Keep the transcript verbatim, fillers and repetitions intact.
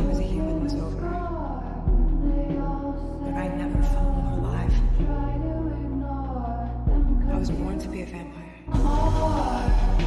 was a human was over. But I never felt alive. I was born to be a vampire.